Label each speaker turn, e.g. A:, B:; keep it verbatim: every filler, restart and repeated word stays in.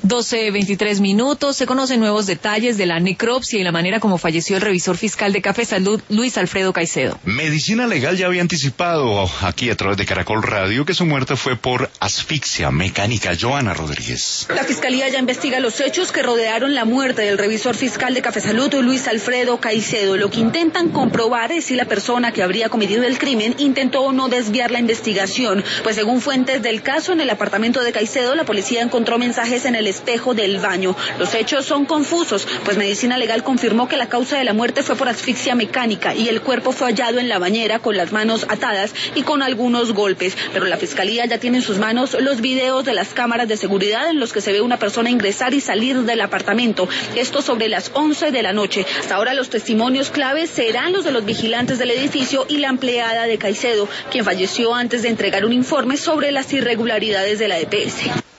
A: doce veintitrés minutos. Se conocen nuevos detalles de la necropsia y la manera como falleció el revisor fiscal de Café Salud, Luis Alfredo Caicedo.
B: Medicina Legal ya había anticipado aquí a través de Caracol Radio que su muerte fue por asfixia mecánica. Joana Rodríguez.
C: La Fiscalía ya investiga los hechos que rodearon la muerte del revisor fiscal de Café Salud, Luis Alfredo Caicedo. Lo que intentan comprobar es si la persona que habría cometido el crimen intentó o no desviar la investigación. Pues según fuentes del caso, en el apartamento de Caicedo, la policía encontró mensajes en el espejo del baño. Los hechos son confusos, pues Medicina Legal confirmó que la causa de la muerte fue por asfixia mecánica y el cuerpo fue hallado en la bañera con las manos atadas y con algunos golpes. Pero la Fiscalía ya tiene en sus manos los videos de las cámaras de seguridad en los que se ve una persona ingresar y salir del apartamento. Esto sobre las once de la noche. Hasta ahora los testimonios claves serán los de los vigilantes del edificio y la empleada de Caicedo, quien falleció antes de entregar un informe sobre las irregularidades de la E P S.